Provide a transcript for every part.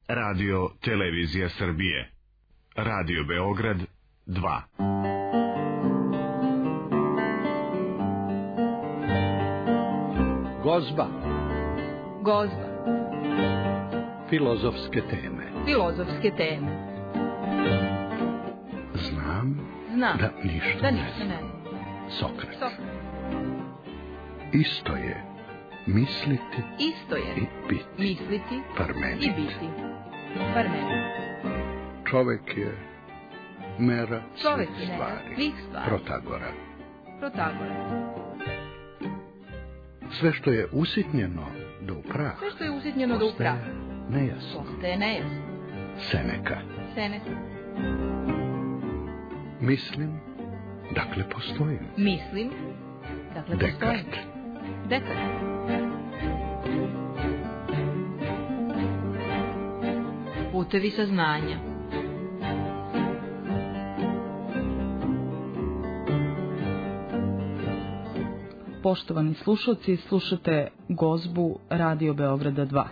Radio Televizija Srbije. Radio Beograd 2. Gozba. Gozba. Filozofske teme. Filozofske teme. Znam da ništa ne znam. Sokrat. Isto je misliti i biti. Misliti Parmenid. i biti. Parmenid. Čovek je mera Čovek svih je mera stvari. svih stvari. Protagora. Sve što je usitnjeno do prah. Sve što je usitnjeno do prah. Nejasno. Postaje nejasno. Seneka. Mislim, dakle postojim. Mislim, dakle postojim. Dekart. Putevi saznanja. Poštovani slušalci, slušate Gozbu Radio Beograda 2.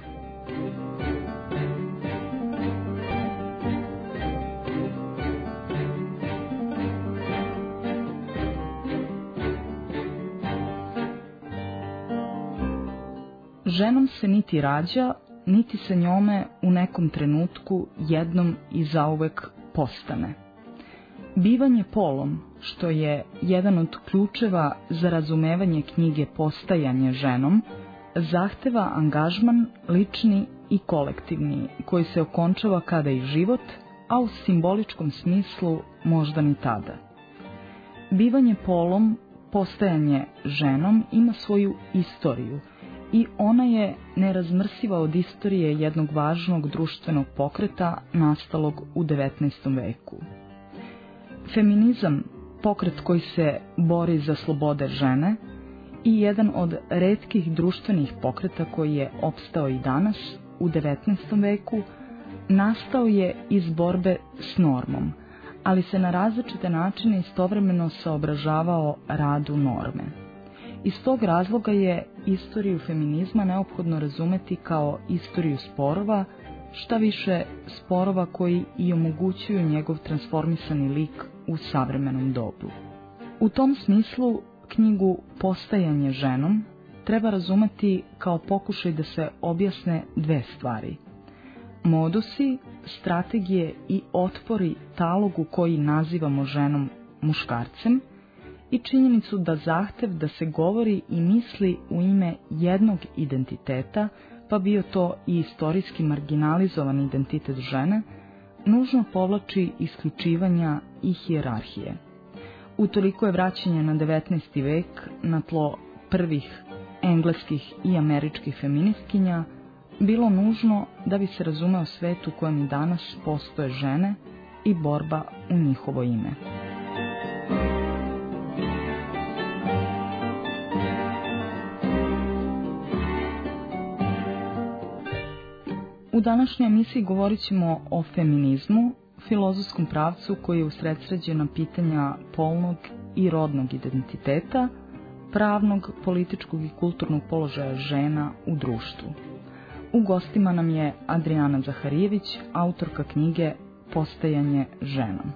Ženom se niti rađa, niti se njome u nekom trenutku jednom i zauvek postane. Bivanje polom, što je jedan od ključeva za razumevanje knjige Postajanje ženom, zahteva angažman lični i kolektivni, koji se okončava kada i život, a u simboličkom smislu možda ni tada. Bivanje polom, postajanje ženom ima svoju istoriju i ona je nerazmrsiva od istorije jednog važnog društvenog pokreta nastalog u 19. veku. Feminizam, pokret koji se bori za slobode žene, i jedan od retkih društvenih pokreta koji je opstao i danas, u 19. veku, nastao je iz borbe s normom, ali se na različite načine istovremeno saobražavao radu norme. Iz tog razloga je istoriju feminizma neophodno razumeti kao istoriju sporova, šta više sporova koji i omogućuju njegov transformisani lik u savremenom dobu. U tom smislu knjigu Postajanje ženom treba razumeti kao pokušaj da se objasne dve stvari: modusi, strategije i otpori talogu koji nazivamo ženom muškarcem, i činjenicu da zahtev da se govori i misli u ime jednog identiteta, pa bio to i istorijski marginalizovan identitet žene, nužno povlači isključivanja i hijerarhije. Utoliko je vraćanje na 19. vek, na tlo prvih engleskih i američkih feministkinja, bilo nužno da bi se razumeo svet u kojem i danas postoje žene i borba u njihovo ime. U današnjoj emisiji govorit ćemo o feminizmu, filozofskom pravcu koji je usredsređen pitanja polnog i rodnog identiteta, pravnog, političkog i kulturnog položaja žena u društvu. U gostima nam je Adriana Zaharijević, autorka knjige Postajanje ženom.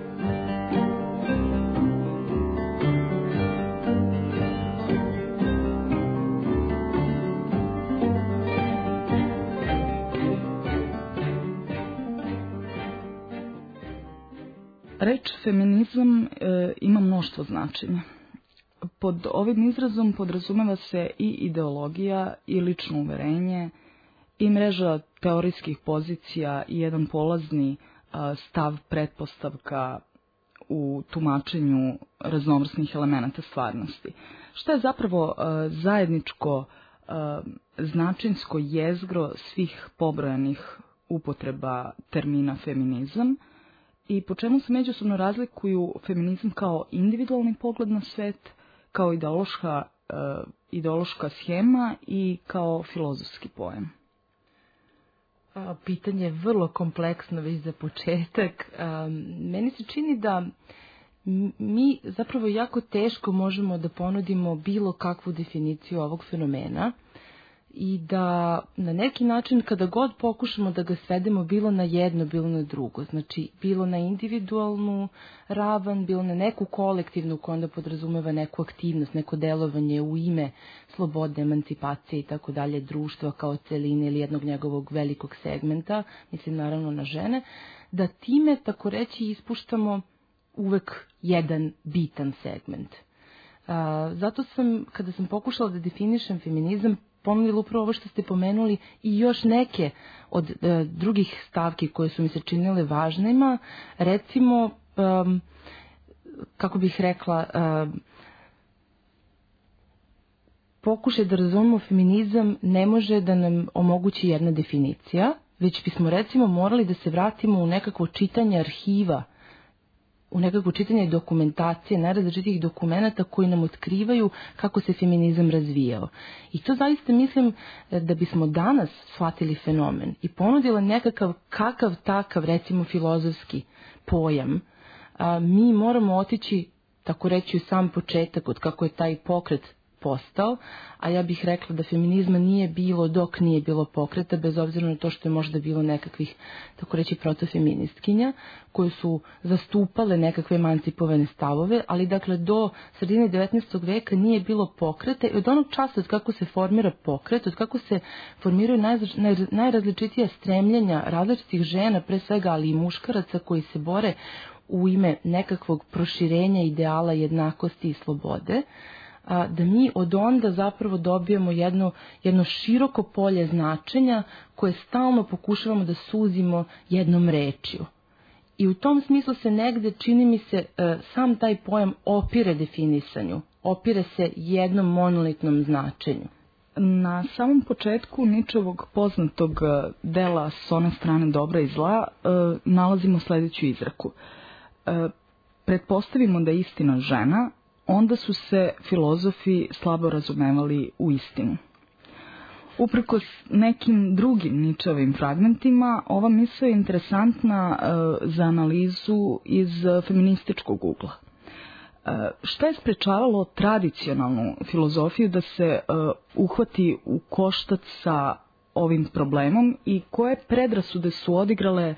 Reč feminizam ima mnoštvo značenja. Pod ovim izrazom podrazumeva se i ideologija, i lično uverenje, i mreža teorijskih pozicija i jedan polazni stav pretpostavka u tumačenju raznovrsnih elemenata stvarnosti. Šta je zapravo zajedničko značinsko jezgro svih pobrojanih upotreba termina feminizam i po čemu se međusobno razlikuju feminizam kao individualni pogled na svet, kao ideološka schema i kao filozofski pojam? Pitanje je vrlo kompleksno već za početak. Meni se čini da mi zapravo jako teško možemo da ponudimo bilo kakvu definiciju ovog fenomena, i da na neki način kada god pokušamo da ga svedemo bilo na jedno, bilo na drugo, znači bilo na individualnu ravan, bilo na neku kolektivnu koja onda podrazumeva neku aktivnost, neko delovanje u ime slobode, emancipacije i tako dalje, društva kao celine ili jednog njegovog velikog segmenta, mislim naravno na žene, da time, tako reći, ispuštamo uvek jedan bitan segment. Zato sam, kada sam pokušala da definišem feminizam, ponudila upravo ovo što ste pomenuli i još neke od drugih stavki koje su mi se činile važnima. Recimo, kako bih rekla, pokušaj da razumemo feminizam ne može da nam omogući jedna definicija, već bismo recimo morali da se vratimo u nekakvo čitanje arhiva, u nekakvo čitanje dokumentacije, najrazličitih dokumenata koji nam otkrivaju kako se feminizam razvijao. I to zaista mislim da bismo danas shvatili fenomen i ponudila nekakav kakav takav, recimo filozofski pojam, mi moramo otići, tako reći, u sam početak od kako je taj pokret postao, a ja bih rekla da feminizma nije bilo dok nije bilo pokreta, bez obzira na to što je možda bilo nekakvih, tako reći, protofeministkinja, koje su zastupale nekakve emancipovane stavove, ali dakle do sredine 19. veka nije bilo pokreta i od onog časa od kako se formira pokret, od kako se formiraju najrazličitija stremljenja različitih žena, pre svega, ali i muškaraca koji se bore u ime nekakvog proširenja ideala jednakosti i slobode, da mi od onda zapravo dobijemo jedno široko polje značenja koje stalno pokušavamo da suzimo jednom rečju. I u tom smislu se negde, čini mi se, sam taj pojam opire definisanju, opire se jednom monolitnom značenju. Na samom početku Ničevog poznatog dela S one strane dobra i zla nalazimo sljedeću izreku. Pretpostavimo da je istina žena, onda su se filozofi slabo razumevali u istinu. Uprkos nekim drugim Ničevim fragmentima, ova misao je interesantna za analizu iz feminističkog ugla. Šta je sprečavalo tradicionalnu filozofiju da se uhvati u koštac sa ovim problemom i koje predrasude su odigrale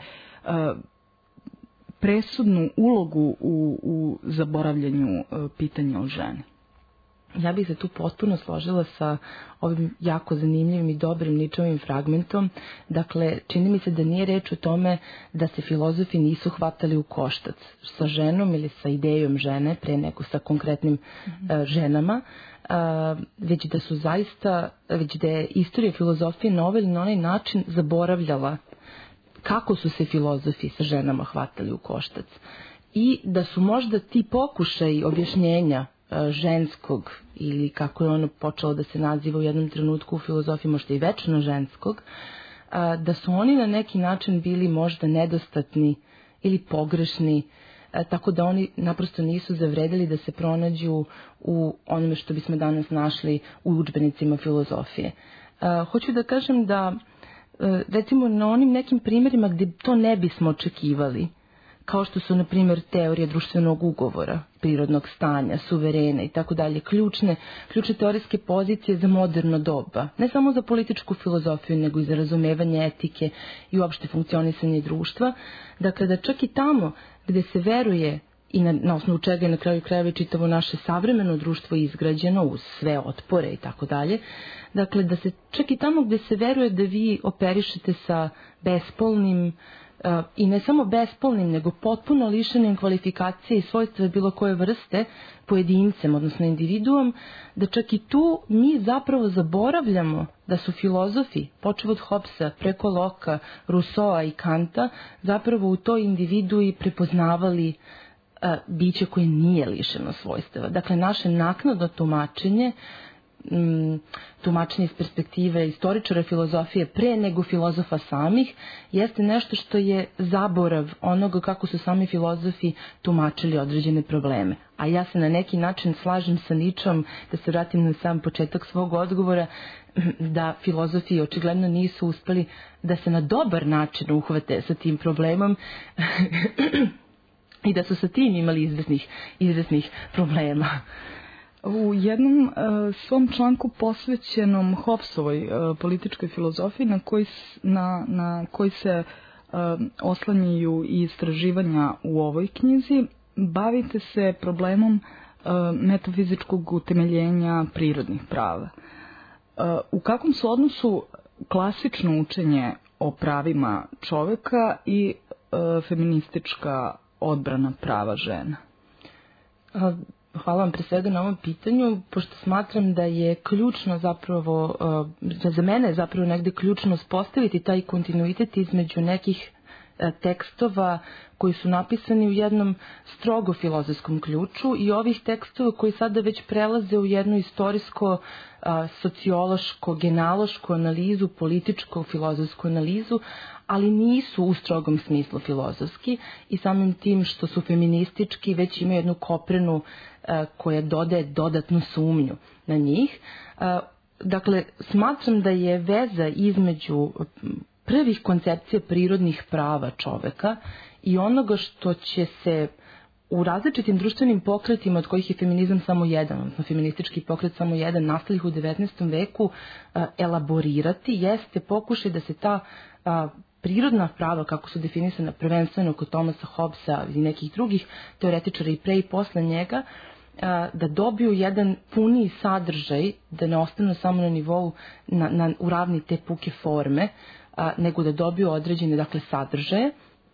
presudnu ulogu u zaboravljanju pitanja o ženi? Ja bih se tu potpuno složila sa ovim jako zanimljivim i dobrim Ničevim fragmentom. Dakle, čini mi se da nije reč o tome da se filozofi nisu hvatali u koštac sa ženom ili sa idejom žene, pre nego sa konkretnim ženama, već da su zaista, već da je istorija filozofije na ovaj ili na onaj način zaboravljala kako su se filozofi sa ženama hvatali u koštac. I da su možda ti pokušaji objašnjenja ženskog, ili kako je ono počelo da se naziva u jednom trenutku u filozofiji, možda i večno ženskog, da su oni na neki način bili možda nedostatni ili pogrešni, tako da oni naprosto nisu zavredili da se pronađu u onome što bismo danas našli u udžbenicima filozofije. Hoću da kažem da recimo na onim nekim primjerima gdje to ne bismo očekivali, kao što su, na primjer, teorija društvenog ugovora, prirodnog stanja, suverena i tako dalje, ključne teorijske pozicije za moderno doba, ne samo za političku filozofiju, nego i za razumevanje etike i uopšte funkcionisanje društva. Dakle, da čak i tamo gdje se veruje i na osnovu čega je na kraju krajeva čitavo naše savremeno društvo izgrađeno uz sve otpore i tako dalje. Dakle, da se čak i tamo gdje se veruje da vi operišete sa bespolnim i ne samo bespolnim, nego potpuno lišenim kvalifikacije i svojstva bilo koje vrste pojedincem, odnosno individuom, da čak i tu mi zapravo zaboravljamo da su filozofi, počev od Hobbesa, preko Locke, Rousseaua i Kanta, zapravo u toj individui prepoznavali biće koje nije lišeno svojstava. Dakle, naše naknadno tumačenje iz perspektive istoričara filozofije pre nego filozofa samih, jeste nešto što je zaborav onoga kako su sami filozofi tumačili određene probleme. A ja se na neki način slažem sa Ničom, da se vratim na sam početak svog odgovora, da filozofi očigledno nisu uspeli da se na dobar način uhvate sa tim problemom i da su sa tim imali izvesnih problema. U jednom svom članku posvećenom Hobbesovoj političkoj filozofiji na koji se oslanjaju i istraživanja u ovoj knjizi, bavite se problemom metafizičkog utemeljenja prirodnih prava. U kakvom su odnosu klasično učenje o pravima čoveka i feministička odbrana prava žena? Hvala vam pre svega na ovom pitanju, pošto smatram da je ključno zapravo, za mene je zapravo negde ključno spostaviti taj kontinuitet između nekih tekstova koji su napisani u jednom strogo filozofskom ključu i ovih tekstova koji sada već prelaze u jednu istorijsko, sociološko, genealošku analizu, političku, filozofsku analizu, ali nisu u strogom smislu filozofski i samim tim što su feministički već imaju jednu koprenu koja dodaje dodatnu sumnju na njih. Dakle, smatram da je veza između prvih koncepcija prirodnih prava čoveka i onoga što će se u različitim društvenim pokretima, od kojih je feminizam samo jedan, odnosno feministički pokret samo jedan, nastalih u 19. veku, elaborirati, jeste pokušaj da se ta prirodna prava, kako su definisana prvenstveno kod Thomasa Hobbesa i nekih drugih teoretičara i pre i posle njega, da dobiju jedan puniji sadržaj, da ne ostanu samo na nivou u ravni te puke forme, nego da dobiju određene, dakle, sadržaje.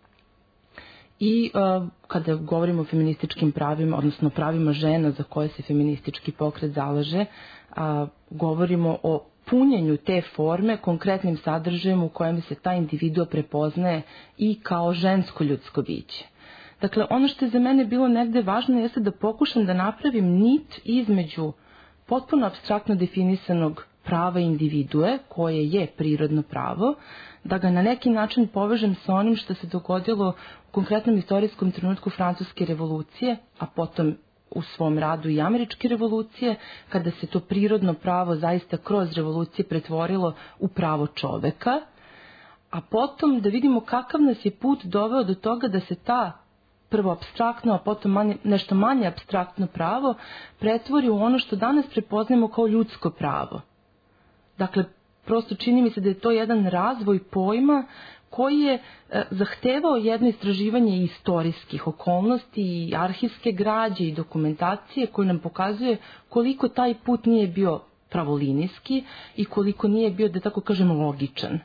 I kada govorimo o feminističkim pravima, odnosno pravima žena za koje se feministički pokret zalaže, govorimo o punjenju te forme konkretnim sadržajem u kojem se ta individua prepoznaje i kao žensko ljudsko biće. Dakle, ono što je za mene bilo negde važno jeste da pokušam da napravim nit između potpuno apstraktno definisanog prava individue, koje je prirodno pravo, da ga na neki način povežem sa onim što se dogodilo u konkretnom istorijskom trenutku Francuske revolucije, a potom u svom radu i Američke revolucije, kada se to prirodno pravo zaista kroz revolucije pretvorilo u pravo čoveka, a potom da vidimo kakav nas je put doveo do toga da se ta prvo apstraktno, a potom nešto manje apstraktno pravo pretvori u ono što danas prepoznajemo kao ljudsko pravo. Dakle, prosto čini mi se da je to jedan razvoj pojma koji je zahtevao jedno istraživanje istorijskih okolnosti i arhivske građe i dokumentacije koje nam pokazuje koliko taj put nije bio pravolinijski i koliko nije bio, da tako kažem, logičan.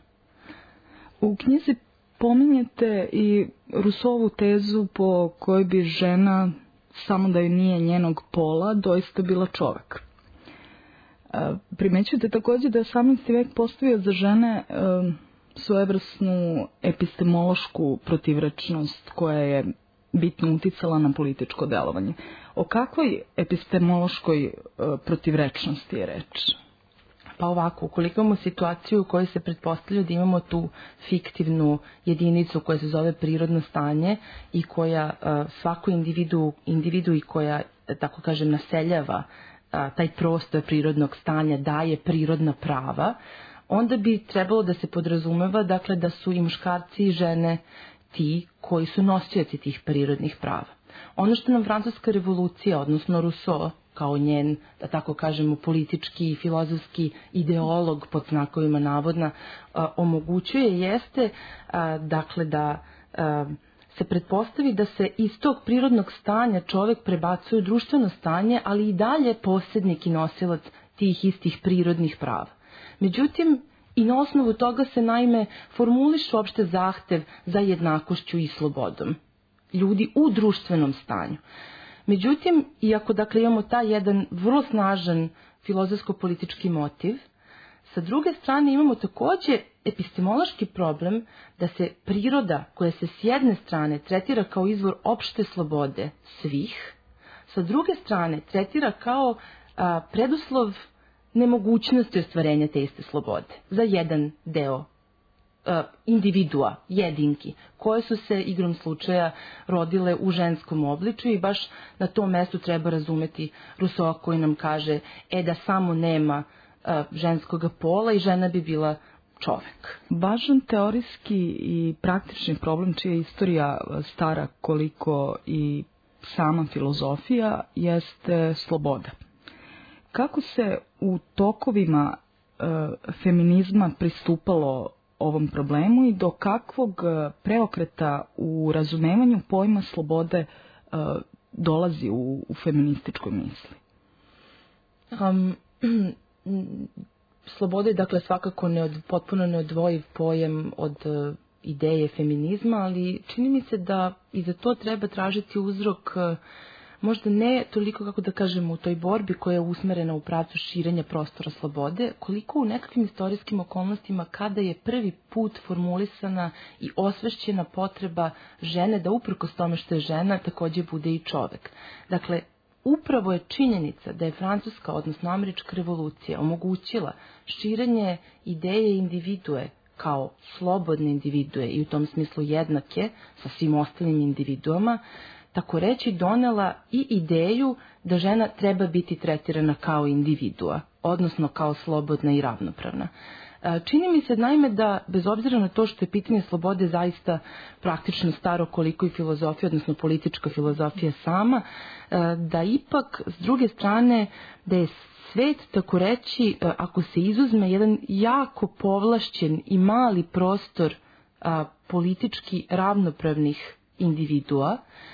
U knjizi pominjete i Rousseauovu tezu po kojoj bi žena, samo da joj nije njenog pola, doista bila čovek. Primećujete također da je 18. vek postavio za žene svojevrsnu epistemološku protivrečnost koja je bitno uticala na političko delovanje. O kakvoj epistemološkoj protivrečnosti je reč? Pa ovako, ukoliko imamo situaciju u kojoj se pretpostavlja da imamo tu fiktivnu jedinicu koja se zove prirodno stanje i koja svaku individu i koja, tako kažem, naseljava taj prostor prirodnog stanja, daje prirodna prava, onda bi trebalo da se podrazumeva, dakle, da su i muškarci i žene ti koji su nosioci tih prirodnih prava. Ono što nam Francuska revolucija, odnosno Rousseau, kao njen, da tako kažemo, politički i filozofski ideolog pod znakovima navodna, omogućuje jeste, dakle, da se pretpostavi da se iz tog prirodnog stanja čovek prebacuje u društveno stanje, ali i dalje posjednik i nosilac tih istih prirodnih prava. Međutim, i na osnovu toga se naime formuliš uopšte zahtev za jednakošću i slobodom ljudi u društvenom stanju. Međutim, iako dakle imamo taj jedan vrlo snažan filozofsko-politički motiv, sa druge strane imamo takođe epistemološki problem da se priroda koja se s jedne strane tretira kao izvor opšte slobode svih, sa druge strane tretira kao preduslov nemogućnosti ostvarenja te iste slobode za jedan deo individua, jedinki, koje su se igrom slučaja rodile u ženskom obličju i baš na tom mestu treba razumeti Rousseau koji nam kaže da samo nema ženskog pola i žena bi bila čovek. Važan teorijski i praktični problem čija je istorija stara koliko i sama filozofija jeste sloboda. Kako se u tokovima feminizma pristupalo ovom problemu i do kakvog preokreta u razumevanju pojma slobode dolazi u feminističkoj misli? Sloboda je dakle svakako potpuno neodvojiv pojam od ideje feminizma, ali čini mi se da i za to treba tražiti uzrok možda ne toliko, kako da kažemo, u toj borbi koja je usmerena u pravcu širenja prostora slobode, koliko u nekakvim istorijskim okolnostima kada je prvi put formulisana i osvešćena potreba žene da uprkos tome što je žena također bude i čovek. Dakle, upravo je činjenica da je francuska, odnosno američka revolucija omogućila širenje ideje individue kao slobodne individue i u tom smislu jednake sa svim ostalim individuama, tako reći donela i ideju da žena treba biti tretirana kao individua, odnosno kao slobodna i ravnopravna. Čini mi se naime da, bez obzira na to što je pitanje slobode zaista praktično staro koliko i filozofija, odnosno politička filozofija sama, da ipak s druge strane da je svet, tako reći, ako se izuzme jedan jako povlašćen i mali prostor politički ravnopravnih individua,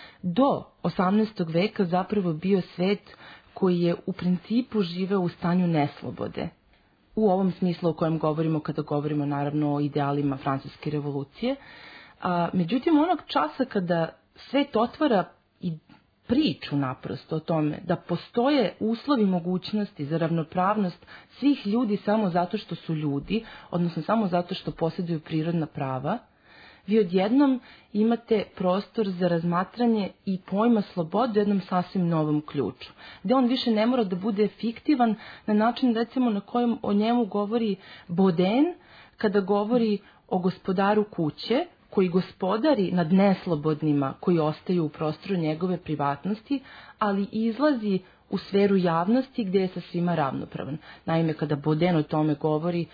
do 18. veka zapravo bio svet koji je u principu živeo u stanju neslobode. U ovom smislu o kojem govorimo kada govorimo naravno o idealima francuske revolucije. Međutim, onog časa kada svet otvara i priču naprosto o tome da postoje uslovi mogućnosti za ravnopravnost svih ljudi samo zato što su ljudi, odnosno samo zato što posjeduju prirodna prava, vi odjednom imate prostor za razmatranje i pojma slobode u jednom sasvim novom ključu, gde on više ne mora da bude fiktivan na način recimo na kojem o njemu govori Baudin kada govori o gospodaru kuće koji gospodari nad neslobodnima koji ostaju u prostoru njegove privatnosti, ali izlazi u sferu javnosti gdje je sa svima ravnopravan. Naime, kada Baudin o tome govori,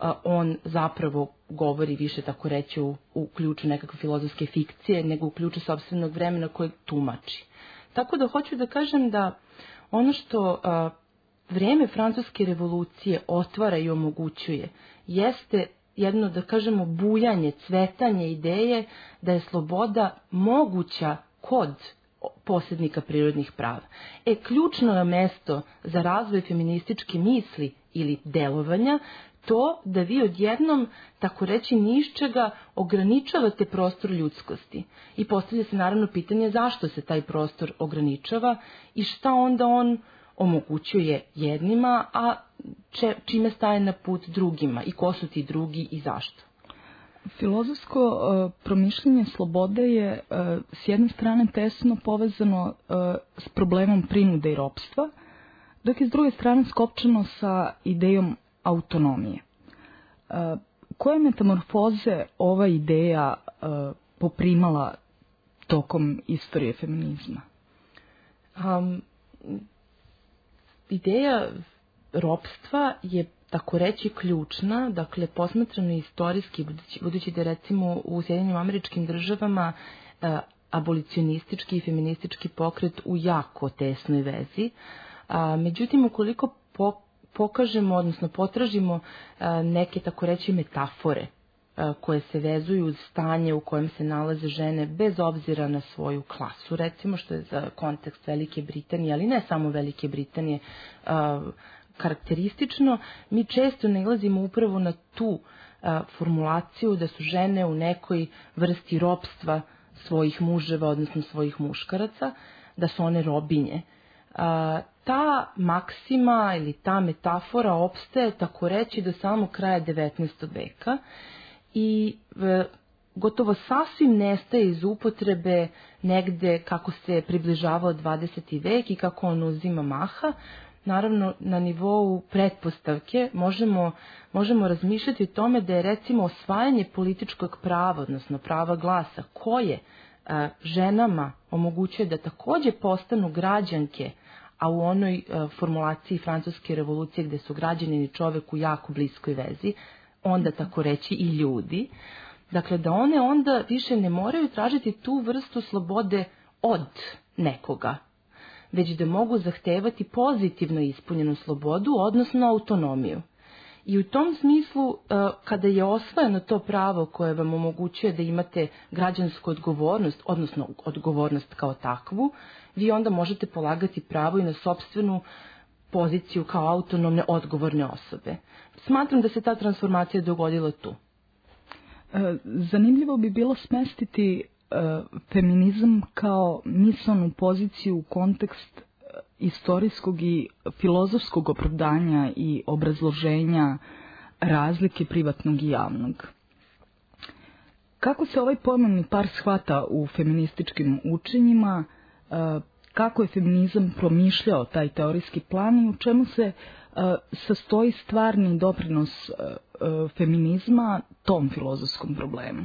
on zapravo govori više, tako reći, u ključu nekakve filozofske fikcije, nego u ključu sopstvenog vremena kojeg tumači. Tako da hoću da kažem da ono što vrijeme francuske revolucije otvara i omogućuje, jeste jedno, da kažemo, bujanje, cvetanje ideje da je sloboda moguća kod posjednika prirodnih prava. Ključno je mesto za razvoj feminističke misli ili delovanja to da vi odjednom, tako reći, ni iz čega ograničavate prostor ljudskosti. I postavlja se naravno pitanje zašto se taj prostor ograničava i šta onda on omogućuje jednima, a čime staje na put drugima i ko su ti drugi i zašto. Filozofsko promišljanje slobode je s jedne strane tesno povezano s problemom prinude i ropstva, dok je s druge strane skopčano sa idejom autonomije. Koje metamorfoze ova ideja poprimala tokom istorije feminizma? Ideja ropstva je, tako reći, ključna, dakle posmatrano istorijski, budući da recimo u Sjedinjenim Američkim Državama abolicionistički i feministički pokret u jako tesnoj vezi. Međutim, ukoliko pokažemo, odnosno potražimo neke, tako reći, metafore koje se vezuju uz stanje u kojem se nalaze žene bez obzira na svoju klasu, recimo, što je za kontekst Velike Britanije, ali ne samo Velike Britanije, karakteristično, mi često nailazimo upravo na tu formulaciju da su žene u nekoj vrsti ropstva svojih muževa, odnosno svojih muškaraca, da su one robinje. Ta maksima ili ta metafora opstaje, tako reći, do samog kraja 19. veka i gotovo sasvim nestaje iz upotrebe negde kako se približavao 20. vek i kako on uzima maha. Naravno, na nivou pretpostavke možemo razmišljati o tome da je recimo osvajanje političkog prava, odnosno prava glasa, koje ženama omogućuje da također postanu građanke, a u onoj formulaciji francuske revolucije gdje su građanin i čovjek u jako bliskoj vezi, onda tako reći i ljudi. Dakle, da one onda više ne moraju tražiti tu vrstu slobode od nekoga, već da mogu zahtevati pozitivno ispunjenu slobodu, odnosno autonomiju. I u tom smislu, kada je osvojeno to pravo koje vam omogućuje da imate građansku odgovornost, odnosno odgovornost kao takvu, vi onda možete polagati pravo i na sopstvenu poziciju kao autonomne, odgovorne osobe. Smatram da se ta transformacija dogodila tu. Zanimljivo bi bilo smestiti feminizam kao misaonu poziciju u kontekst istorijskog i filozofskog opravdanja i obrazloženja razlike privatnog i javnog. Kako se ovaj pojmovni par shvata u feminističkim učenjima, kako je feminizam promišljao taj teorijski plan i u čemu se sastoji stvarni doprinos feminizma tom filozofskom problemu?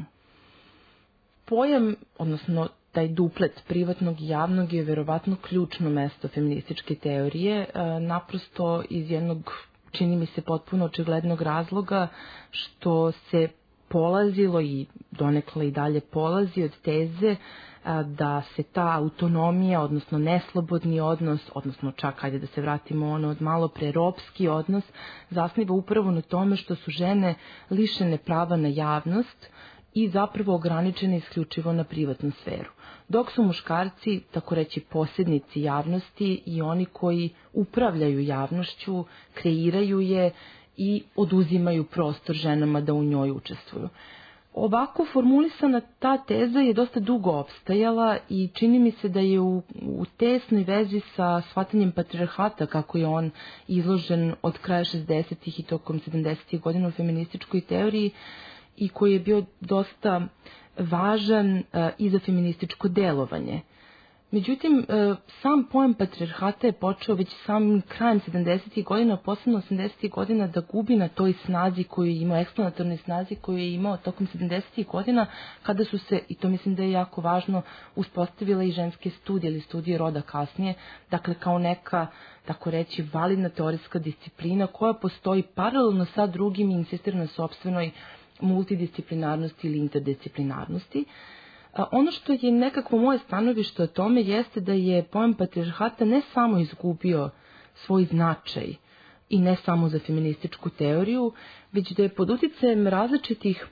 Pojam, odnosno taj duplet privatnog i javnog je verovatno ključno mesto feminističke teorije, naprosto iz jednog, čini mi se, potpuno očiglednog razloga što se polazilo i donekle i dalje polazi od teze da se ta autonomija, odnosno neslobodni odnos, odnosno čak, ajde da se vratimo od malo pre, ropski odnos, zasniva upravo na tome što su žene lišene prava na javnost i zapravo ograničene isključivo na privatnu sferu. Dok su muškarci, tako reći, posjednici javnosti i oni koji upravljaju javnošću, kreiraju je i oduzimaju prostor ženama da u njoj učestvuju. Ovako formulisana ta teza je dosta dugo opstajala i čini mi se da je u tesnoj vezi sa shvatanjem patrijarhata, kako je on izložen od kraja 60. i tokom 70. godina u feminističkoj teoriji i koji je bio dosta važan i za feminističko delovanje. Međutim, sam pojam patrijarhata je počeo već samim krajem 70. godina, posebno 80. godina, da gubi na toj snazi koju je imao, eksplanatornoj snazi koju je imao tokom 70. godina, kada su se, i to mislim da je jako važno, uspostavile i ženske studije ili studije roda kasnije, dakle kao neka, tako reći, validna teorijska disciplina koja postoji paralelno sa drugim i insistira na sopstvenoj multidisciplinarnosti ili interdisciplinarnosti. Ono što je nekako moje stanovište o tome jeste da je pojam patrijarhata ne samo izgubio svoj značaj i ne samo za feminističku teoriju, već da je pod uticajem različitih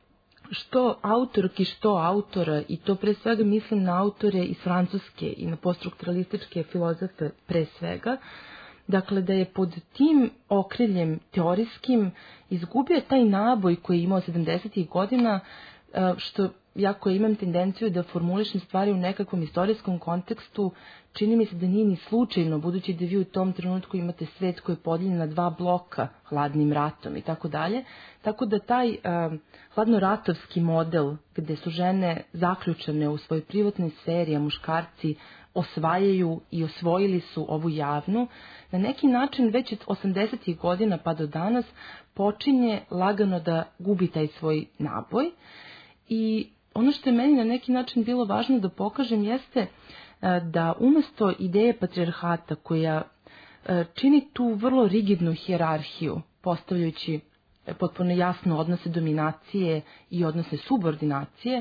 što autorki, što autora, i to pre svega mislim na autore iz Francuske i na poststrukturalističke filozofe pre svega, dakle da je pod tim okriljem teorijskim izgubio taj naboj koji je imao 70. godina, što ja koja imam tendenciju da formulišem stvari u nekakvom istorijskom kontekstu, čini mi se da nije ni slučajno, budući da vi u tom trenutku imate svet koji je podijeljen na dva bloka, hladnim ratom i tako dalje. Tako da taj hladnoratovski model gde su žene zaključane u svojoj privatnoj sferi, a muškarci osvajaju i osvojili su ovu javnu, na neki način već od 80. godina pa do danas počinje lagano da gubi taj svoj naboj. I ono što je meni na neki način bilo važno da pokažem jeste da umjesto ideje patrijarhata koja čini tu vrlo rigidnu hijerarhiju, postavljajući potpuno jasno odnose dominacije i odnose subordinacije,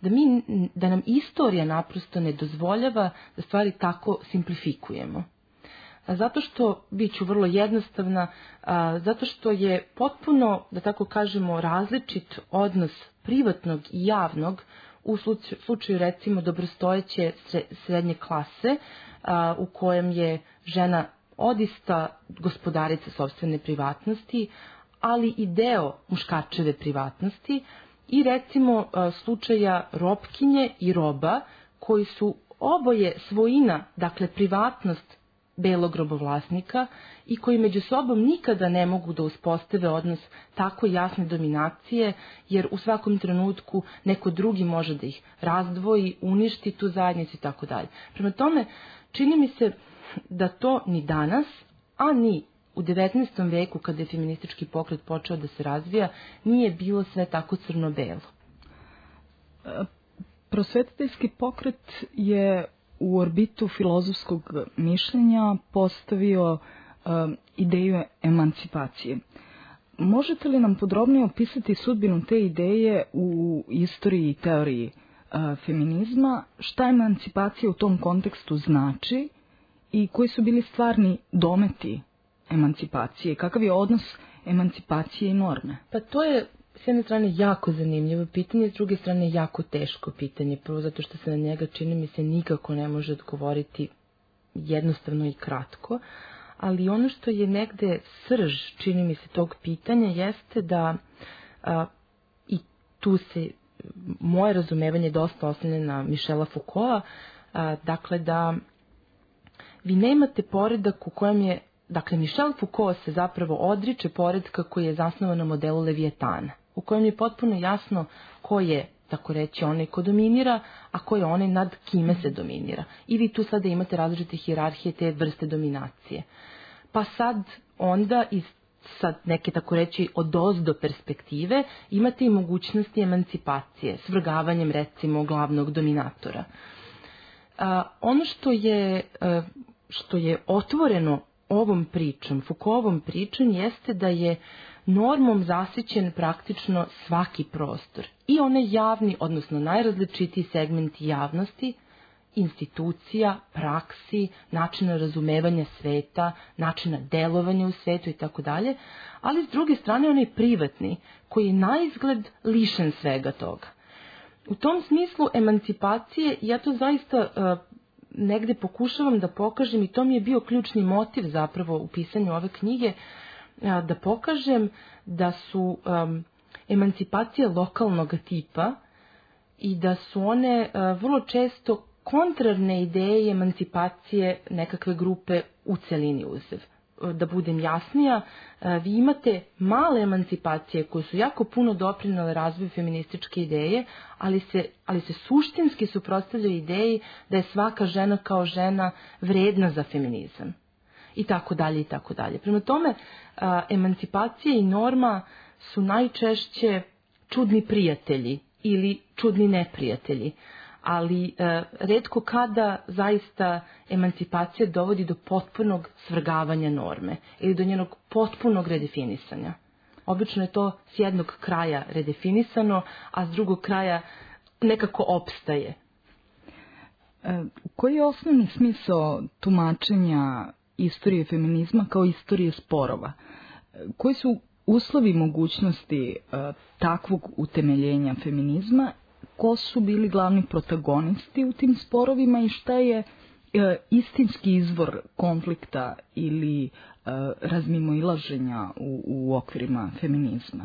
da nam istorija naprosto ne dozvoljava da stvari tako simplifikujemo. Zato što, bit ću vrlo jednostavna, zato što je potpuno, da tako kažemo, različit odnos privatnog i javnog u slučaju recimo dobrostojeće srednje klase u kojem je žena odista gospodarica sopstvene privatnosti, ali i deo muškarčeve privatnosti, i recimo slučaja robkinje i roba koji su oboje svojina, dakle privatnost belog robovlasnika i koji među sobom nikada ne mogu da uspostave odnos tako jasne dominacije, jer u svakom trenutku neko drugi može da ih razdvoji, uništi tu zajednicu i tako dalje. Prema tome, čini mi se da to ni danas, a ni u 19. veku kada je feministički pokret počeo da se razvija, nije bilo sve tako crno-belo. Prosvetiteljski pokret je u orbitu filozofskog mišljenja postavio ideju emancipacije. Možete li nam podrobnije opisati sudbinu te ideje u istoriji i teoriji feminizma? Šta emancipacija u tom kontekstu znači i koji su bili stvarni dometi emancipacije? Kakav je odnos emancipacije i norme? Pa to je s jedne strane jako zanimljivo pitanje, s druge strane jako teško pitanje. Prvo zato što se na njega, čini mi se, nikako ne može odgovoriti jednostavno i kratko. Ali ono što je negde srž, čini mi se, tog pitanja jeste da, i tu se moje razumevanje dosta oslanja na Michela Foucaulta, dakle da vi nemate poredak u kojem je, dakle Michel Foucault se zapravo odriče poredka koji je zasnovan na modelu Levijetana, u kojem je potpuno jasno ko je, tako reći, onaj ko dominira, a ko je onaj nad kime se dominira. I vi tu sada imate različite hijerarhije te vrste dominacije. Pa sad onda iz sad neke, tako reći, odozdo perspektive imate i mogućnosti emancipacije, svrgavanjem recimo glavnog dominatora. Ono što je otvoreno ovom pričom, Foucaultovom pričom, jeste da je normom zasićen praktično svaki prostor. I onaj javni, odnosno najrazličitiji segmenti javnosti, institucija, praksi, načina razumevanja sveta, načina delovanja u svetu i tako dalje, ali s druge strane onaj privatni, koji je naizgled lišen svega toga. U tom smislu emancipacije, ja to zaista negde pokušavam da pokažem, i to mi je bio ključni motiv zapravo u pisanju ove knjige, da pokažem da su emancipacije lokalnog tipa i da su one vrlo često kontrarne ideje emancipacije nekakve grupe u celini uzev. Da budem jasnija, vi imate male emancipacije koje su jako puno doprinele razvoju feminističke ideje, ali se suštinski suprotstavljaju ideji da je svaka žena kao žena vredna za feminizam. I tako dalje, i tako dalje. Prema tome, emancipacija i norma su najčešće čudni prijatelji ili čudni neprijatelji. Ali retko kada zaista emancipacija dovodi do potpunog svrgavanja norme ili do njenog potpunog redefinisanja. Obično je to s jednog kraja redefinisano, a s drugog kraja nekako opstaje. Koji je osnovni smisao tumačenja istorije feminizma kao istorije sporova? Koji su uslovi mogućnosti takvog utemeljenja feminizma? Ko su bili glavni protagonisti u tim sporovima i šta je istinski izvor konflikta ili razmimoilaženja u okvirima feminizma?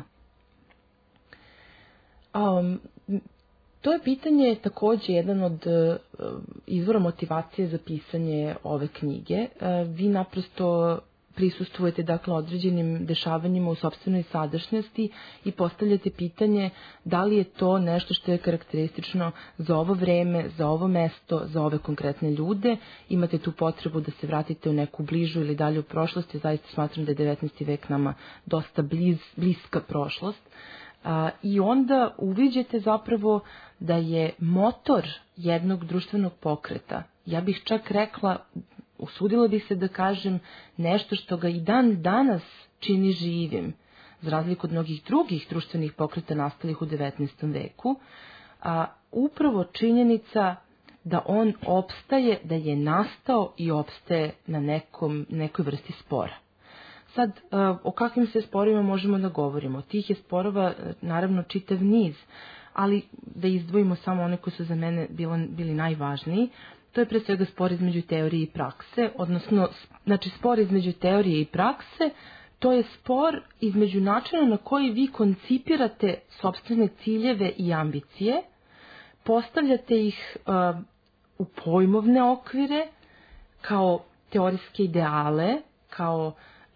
To je pitanje također jedan od izvora motivacije za pisanje ove knjige. Vi naprosto prisustvujete, dakle, određenim dešavanjima u sopstvenoj sadašnjosti i postavljate pitanje da li je to nešto što je karakteristično za ovo vreme, za ovo mesto, za ove konkretne ljude. Imate tu potrebu da se vratite u neku bližu ili dalju prošlost. Zaista smatram da je 19. vek nama dosta bliska prošlost. I onda uviđete zapravo da je motor jednog društvenog pokreta, ja bih čak rekla, usudila bih se da kažem, nešto što ga i dan danas čini živim, za razliku od mnogih drugih društvenih pokreta nastalih u 19. veku, a upravo činjenica da on opstaje, da je nastao i opstaje na nekoj vrsti spora. Sad, o kakvim se sporovima možemo da govorimo? Tih je sporova naravno čitav niz, ali da izdvojimo samo one koji su za mene bili najvažniji. To je pre svega spor između teorije i prakse, odnosno, znači spor između teorije i prakse, to je spor između načina na koji vi koncipirate sopstvene ciljeve i ambicije, postavljate ih u pojmovne okvire, kao teorijske ideale, kao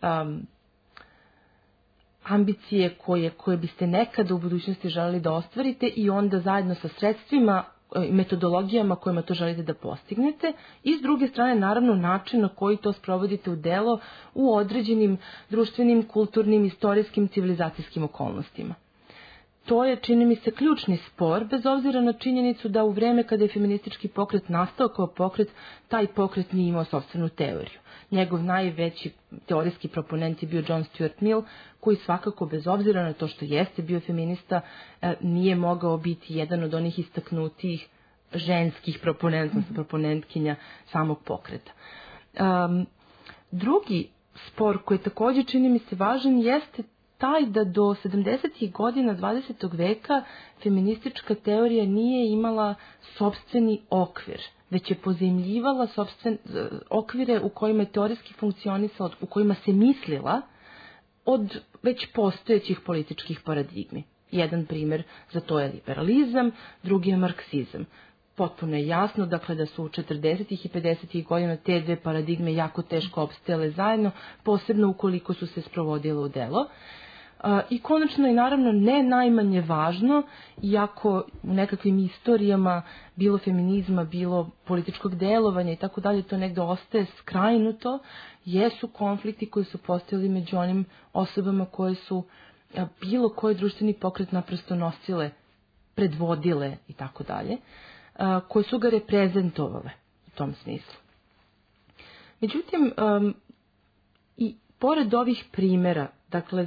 ambicije koje biste nekada u budućnosti želeli da ostvarite i onda zajedno sa sredstvima i metodologijama kojima to želite da postignete, i s druge strane naravno način na koji to sprovodite u delo u određenim društvenim, kulturnim, istorijskim, civilizacijskim okolnostima. To je, čini mi se, ključni spor, bez obzira na činjenicu da u vreme kada je feministički pokret nastao kao pokret, taj pokret nije imao sopstvenu teoriju. Njegov najveći teorijski proponent je bio John Stuart Mill, koji svakako, bez obzira na to što jeste bio feminista, nije mogao biti jedan od onih istaknutijih ženskih proponentkinja samog pokreta. Drugi spor koji je također čini mi se važan jeste taj da do 70. godina 20. veka feministička teorija nije imala sopstveni okvir, već je pozajmljivala okvire u kojima je teorijski funkcionisala, u kojima se mislila od već postojećih političkih paradigmi. Jedan primjer za to je liberalizam, drugi je marksizam. Potpuno je jasno, dakle, da su u 40. i 50. godina te dve paradigme jako teško opstajale zajedno, posebno ukoliko su se sprovodile u delo. I konačno je naravno ne najmanje važno, iako u nekakvim istorijama bilo feminizma, bilo političkog delovanja i tako dalje, to negdje ostaje skrajnuto, jesu konflikti koji su postojali među onim osobama koje su bilo koji društveni pokret naprosto nosile, predvodile i tako dalje, koje su ga reprezentovale u tom smislu. Međutim, i pored ovih primjera, dakle,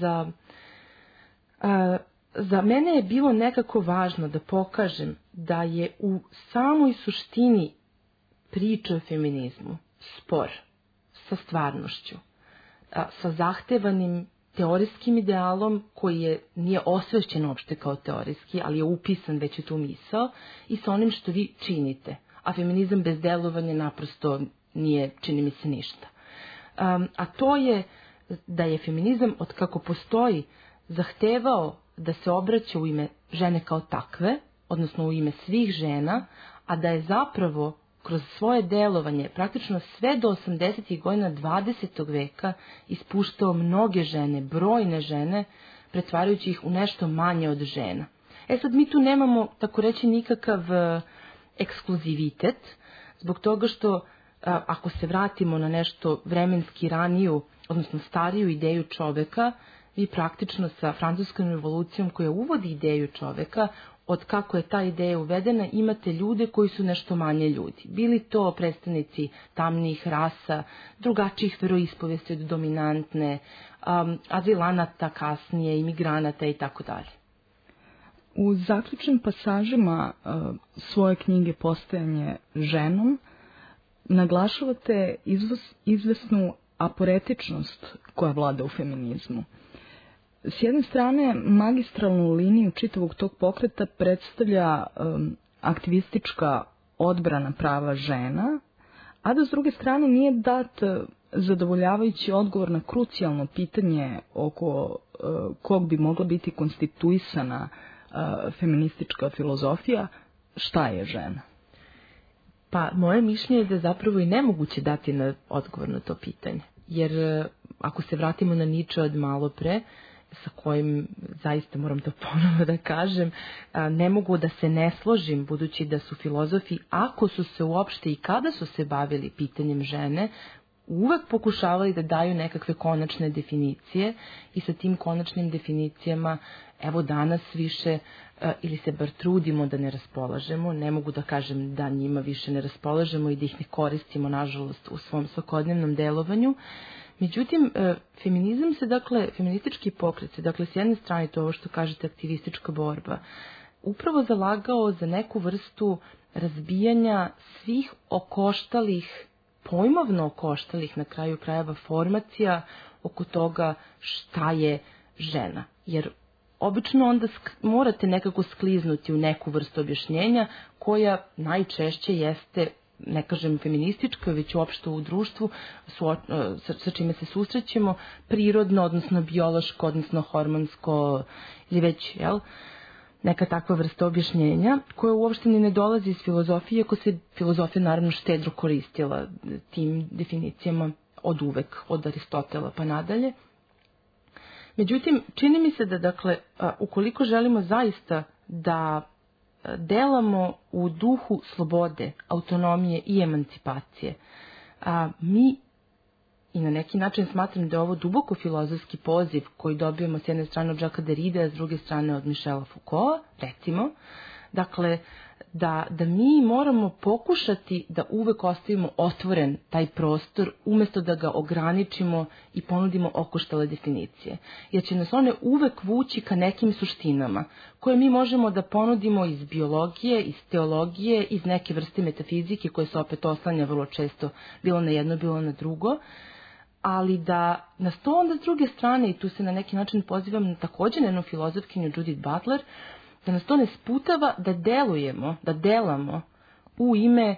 za mene je bilo nekako važno da pokažem da je u samoj suštini priče o feminizmu spor sa stvarnošću, sa zahtevanim teorijskim idealom koji nije osvešćen uopšte kao teorijski, ali je upisan već u tu misao, i sa onim što vi činite. A feminizam bez delovanja naprosto nije, čini mi se, ništa. A to je da je feminizam, od kako postoji, zahtevao da se obraća u ime žene kao takve, odnosno u ime svih žena, a da je zapravo kroz svoje delovanje praktično sve do 80. godina 20. veka ispuštao mnoge žene, brojne žene, pretvarajući ih u nešto manje od žena. Sad mi tu nemamo, tako reći, nikakav ekskluzivitet, zbog toga što ako se vratimo na nešto vremenski raniju, odnosno stariju ideju čoveka, vi praktično sa francuskom revolucijom koja uvodi ideju čoveka, od kako je ta ideja uvedena, imate ljude koji su nešto manje ljudi. Bili to predstavnici tamnijih rasa, drugačijih veroispovesti od dominantne, azilanata kasnije, imigranata i tako dalje. U zaključnim pasažima svoje knjige Postajanje ženom naglašavate izvesnu aporetičnost koja vlada u feminizmu. S jedne strane, magistralnu liniju čitavog tog pokreta predstavlja aktivistička odbrana prava žena, a da s druge strane nije dat zadovoljavajući odgovor na krucijalno pitanje oko kog bi mogla biti konstituisana feministička filozofija, šta je žena? Pa moje mišljenje je da zapravo i nemoguće dati na odgovor na to pitanje. Jer ako se vratimo na Nietzsche od malo pre, sa kojim zaista moram to ponovo da kažem, ne mogu da se ne složim, budući da su filozofi, ako su se uopšte i kada su se bavili pitanjem žene, uvek pokušavali da daju nekakve konačne definicije i sa tim konačnim definicijama, evo danas više, ili se bar trudimo da ne raspolažemo, ne mogu da kažem da njima više ne raspolažemo i da ih ne koristimo, nažalost, u svom svakodnevnom delovanju. Međutim, feminizam se, dakle, feministički pokret se, dakle, s jedne strane to ovo što kažete aktivistička borba, upravo zalagao za neku vrstu razbijanja svih okoštalih, pojmovno okoštalih na kraju krajeva formacija oko toga šta je žena. Jer obično onda morate nekako skliznuti u neku vrstu objašnjenja koja najčešće jeste, ne kažem feminističko, već uopšte u društvu sa čime se susrećemo, prirodno, odnosno biološko, odnosno hormonsko ili već, neka takva vrsta objašnjenja koja uopšte ne dolazi iz filozofije, iako se filozofija naravno štedro koristila tim definicijama od uvek, od Aristotela pa nadalje. Međutim, čini mi se da, dakle, ukoliko želimo zaista da delamo u duhu slobode, autonomije i emancipacije, mi, i na neki način smatram da je ovo duboko filozofski poziv koji dobijemo s jedne strane od Jacquesa Derrida, a s druge strane od Michela Foucaulta, recimo, Dakle, da mi moramo pokušati da uvek ostavimo otvoren taj prostor umjesto da ga ograničimo i ponudimo okoštale definicije. Jer će nas one uvek vući ka nekim suštinama koje mi možemo da ponudimo iz biologije, iz teologije, iz neke vrste metafizike koje se opet oslanja vrlo često bilo na jedno, bilo na drugo. Ali da nas to onda s druge strane, i tu se na neki način pozivam na također jednu filozofkinju Judith Butler, da nas to ne sputava da delujemo, da delamo u ime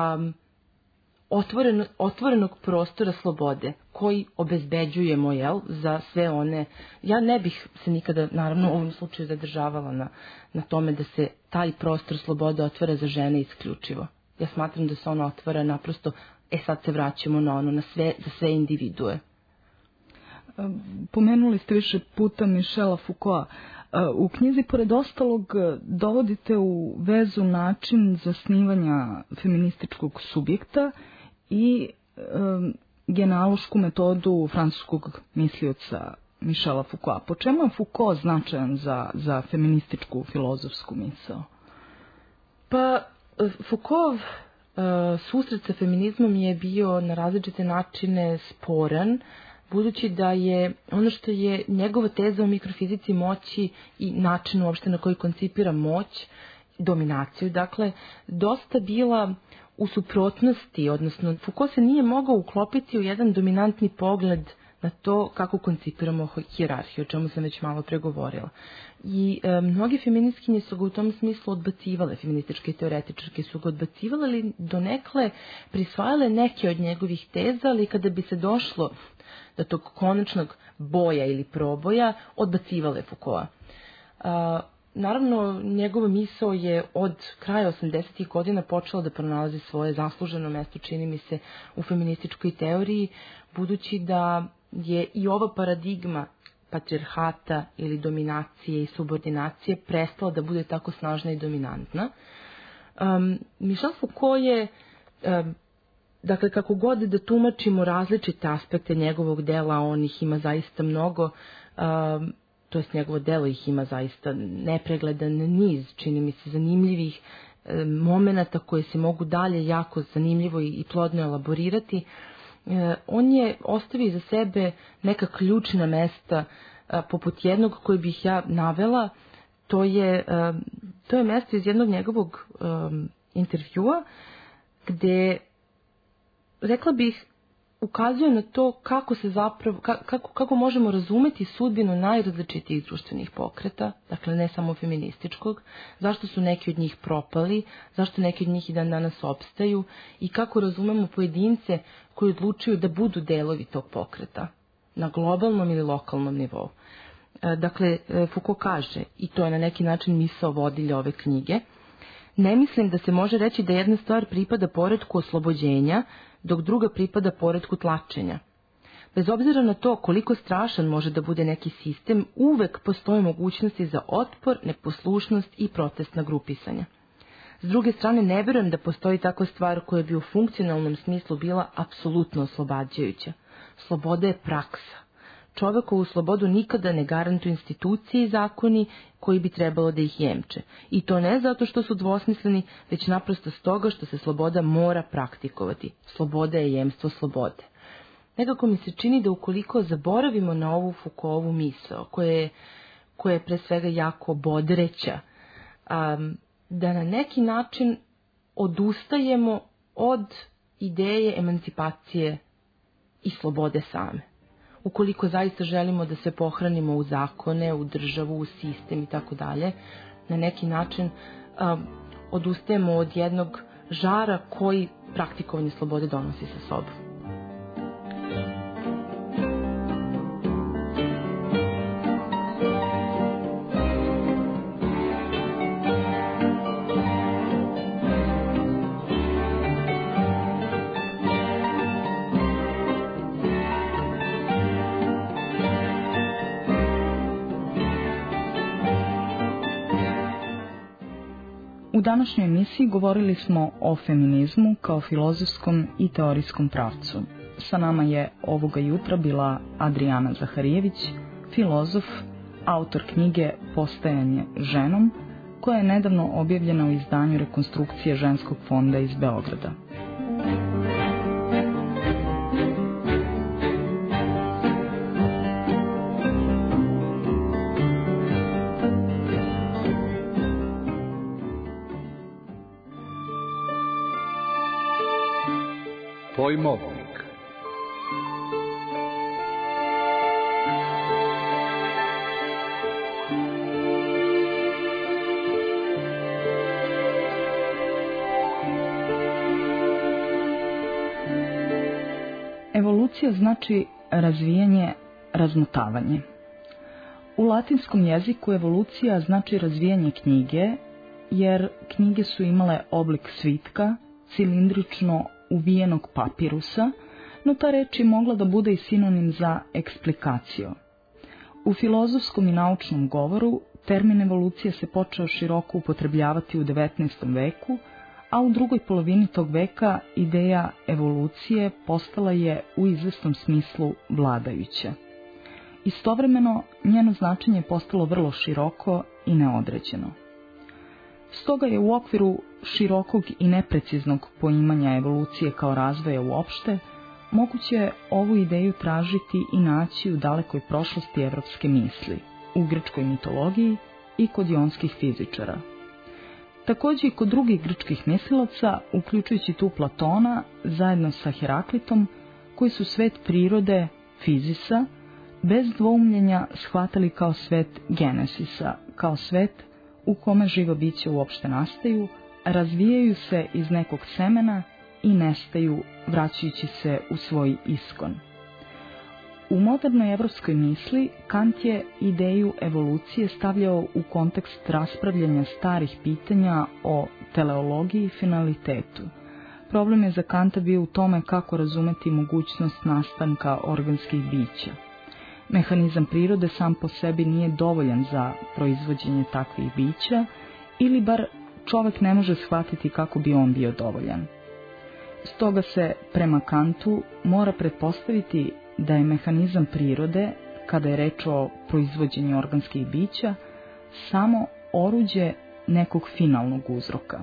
otvorenog prostora slobode koji obezbeđujemo za sve one. Ja ne bih se nikada, naravno u ovom slučaju, zadržavala na tome da se taj prostor slobode otvara za žene isključivo. Ja smatram da se ono otvara naprosto, sad se vraćamo na ono, za sve individue. Pomenuli ste više puta Michela Foucaulta. U knjizi, pored ostalog, dovodite u vezu način zasnivanja feminističkog subjekta i genealošku metodu francuskog mislioca Michela Foucaulta. Po čemu je Foucault značajan za feminističku filozofsku misao? Pa, Foucault susret sa feminizmom je bio na različite načine sporan, budući da je ono što je njegova teza o mikrofizici moći i načinu uopšte na koji koncipira moć, dominaciju, dakle, dosta bila u suprotnosti, odnosno Foucault se nije mogao uklopiti u jedan dominantni pogled na to kako koncipiramo hijerarhiju, o čemu sam već malo pregovorila. I mnogi feministkinje su ga u tom smislu odbacivale, feminističke teoretičarke su ga odbacivale, ali donekle prisvajale neke od njegovih teza, ali kada bi se došlo do tog konačnog boja ili proboja, odbacivale Foucaulta. Naravno, njegova misao je od kraja 80. godina počela da pronalazi svoje zasluženo mesto, čini mi se, u feminističkoj teoriji, budući da je i ova paradigma patrijarhata ili dominacije i subordinacije prestala da bude tako snažna i dominantna. Michel Foucault je, dakle, kako god da tumačimo različite aspekte njegovog dela, on ih ima zaista mnogo, to jest njegovo delo ih ima zaista nepregledan niz, čini mi se, zanimljivih momenata koje se mogu dalje jako zanimljivo i plodno elaborirati. On je ostavio za sebe neka ključna mesta, poput jednog koje bih ja navela, to je mesto iz jednog njegovog intervjua, gde, rekla bih, ukazuje na to kako se zapravo, kako možemo razumeti sudbinu najrazličitijih društvenih pokreta, dakle ne samo feminističkog, zašto su neki od njih propali, zašto neki od njih i dan danas opstaju i kako razumemo pojedince koji odlučuju da budu delovi tog pokreta na globalnom ili lokalnom nivou. Dakle, Foucault kaže, i to je na neki način misao vodilja ove knjige, ne mislim da se može reći da jedna stvar pripada poretku oslobođenja, dok druga pripada poretku tlačenja. Bez obzira na to koliko strašan može da bude neki sistem, uvek postoje mogućnosti za otpor, neposlušnost i protestna grupisanja. S druge strane, ne vjerujem da postoji takva stvar koja bi u funkcionalnom smislu bila apsolutno oslobađajuća. Sloboda je praksa. Čovekovu slobodu nikada ne garantuju institucije i zakoni koji bi trebalo da ih jemče. I to ne zato što su dvosmisleni, već naprosto stoga što se sloboda mora praktikovati. Sloboda je jemstvo slobode. Nekako mi se čini da ukoliko zaboravimo na ovu Foucaultovu misao, koja je pre svega jako bodreća, da na neki način odustajemo od ideje emancipacije i slobode same. Ukoliko zaista želimo da se pohranimo u zakone, u državu, u sistem i tako dalje, na neki način odustajemo od jednog žara koji praktikovanje slobode donosi sa sobom. U današnjoj emisiji govorili smo o feminizmu kao filozofskom i teorijskom pravcu. Sa nama je ovoga jutra bila Adrijana Zaharijević, filozof, autor knjige Postajanje ženom, koja je nedavno objavljena u izdanju Rekonstrukcije ženskog fonda iz Beograda. Pojmovnik. Evolucija znači razvijanje, razmotavanje. U latinskom jeziku evolucija znači razvijanje knjige, jer knjige su imale oblik svitka, cilindrično uvijenog papirusa, no ta reč je mogla da bude i sinonim za eksplikaciju. U filozofskom i naučnom govoru termin evolucija se počeo široko upotrebljavati u 19. veku, a u drugoj polovini tog veka ideja evolucije postala je u izvesnom smislu vladajuća. Istovremeno, njeno značenje postalo vrlo široko i neodređeno. Stoga je u okviru širokog i nepreciznog poimanja evolucije kao razvoja uopšte, moguće ovu ideju tražiti i naći u dalekoj prošlosti evropske misli, u grčkoj mitologiji i kod jonskih fizičara. Također i kod drugih grčkih mislilaca, uključujući tu Platona, zajedno sa Heraklitom, koji su svet prirode, fizisa, bez dvoumljenja shvatali kao svet genesisa, kao svet u kome živo biće uopšte nastaju, razvijaju se iz nekog semena i nestaju, vraćajući se u svoj iskon. U modernoj evropskoj misli Kant je ideju evolucije stavljao u kontekst raspravljanja starih pitanja o teleologiji i finalitetu. Problem je za Kanta bio u tome kako razumeti mogućnost nastanka organskih bića. Mehanizam prirode sam po sebi nije dovoljan za proizvođenje takvih bića, ili bar čovjek ne može shvatiti kako bi on bio dovoljan. Stoga se, prema Kantu, mora pretpostaviti da je mehanizam prirode, kada je reč o proizvođenju organskih bića, samo oruđe nekog finalnog uzroka.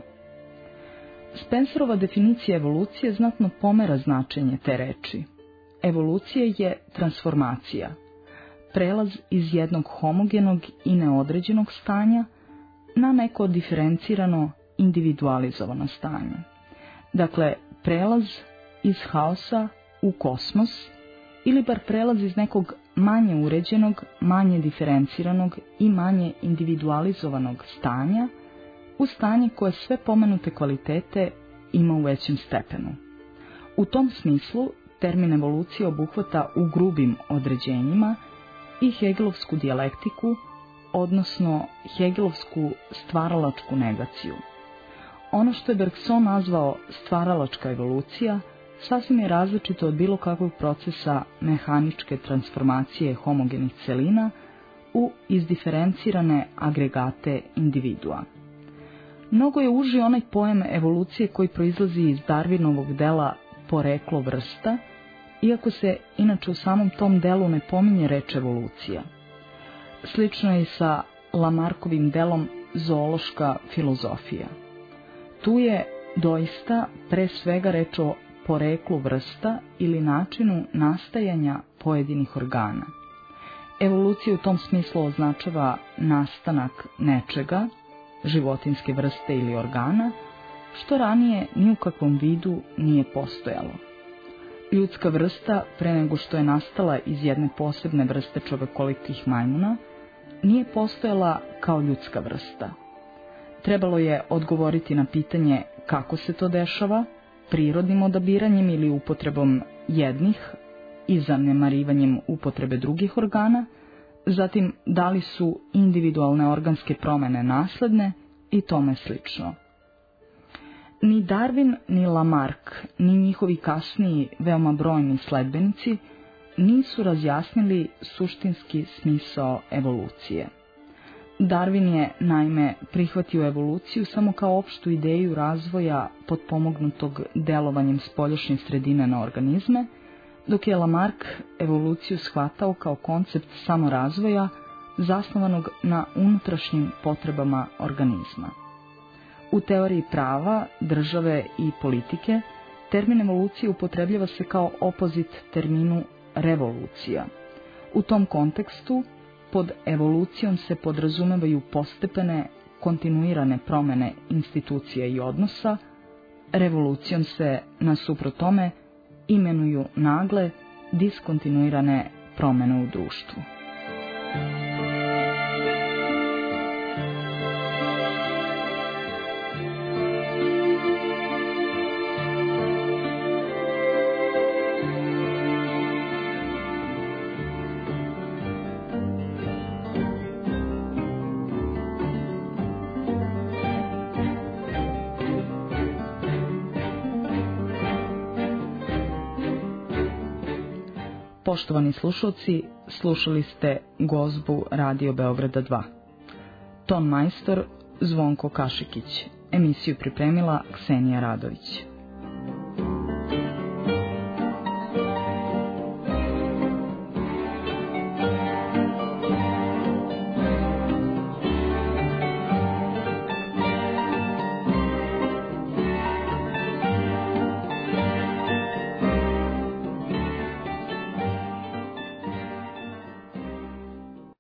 Spencerova definicija evolucije znatno pomera značenje te reči. Evolucija je transformacija, prelaz iz jednog homogenog i neodređenog stanja na neko diferencirano, individualizovano stanje. Dakle, prelaz iz haosa u kosmos, ili bar prelaz iz nekog manje uređenog, manje diferenciranog i manje individualizovanog stanja u stanje koje sve pomenute kvalitete ima u većem stepenu. U tom smislu, termin evolucije obuhvata u grubim određenjima i hegelovsku dijalektiku, odnosno hegelovsku stvaralačku negaciju. Ono što je Bergson nazvao stvaralačka evolucija sasvim je različito od bilo kakvog procesa mehaničke transformacije homogenih celina u izdiferencirane agregate individua. Mnogo je uži onaj pojam evolucije koji proizlazi iz Darwinovog dela Poreklo vrsta, iako se inače u samom tom delu ne pominje reč evolucija. Slično je i sa Lamarkovim delom Zoološka filozofija. Tu je doista pre svega reč o poreklu vrsta ili načinu nastajanja pojedinih organa. Evolucija u tom smislu označava nastanak nečega, životinjske vrste ili organa, što ranije ni u kakvom vidu nije postojalo. Ljudska vrsta, pre nego što je nastala iz jedne posebne vrste čovekolikih majmuna, nije postojala kao ljudska vrsta. Trebalo je odgovoriti na pitanje kako se to dešava, prirodnim odabiranjem ili upotrebom jednih i zanemarivanjem upotrebe drugih organa, zatim da li su individualne organske promjene nasledne i tome slično. Ni Darwin, ni Lamarck, ni njihovi kasniji veoma brojni sledbenici nisu razjasnili suštinski smisao evolucije. Darwin je, naime, prihvatio evoluciju samo kao opštu ideju razvoja potpomognutog delovanjem spoljašnje sredine na organizme, dok je Lamarck evoluciju shvatao kao koncept samorazvoja, zasnovanog na unutrašnjim potrebama organizma. U teoriji prava, države i politike, termin evolucija upotrebljava se kao opozit terminu revolucija. U tom kontekstu, pod evolucijom se podrazumevaju postepene, kontinuirane promene institucija i odnosa, revolucijom se, nasuprot tome, imenuju nagle, diskontinuirane promene u društvu. Poštovani slušalci, slušali ste Gozbu Radio Beograda 2. Ton majstor Zvonko Kašikić. Emisiju pripremila Ksenija Radović.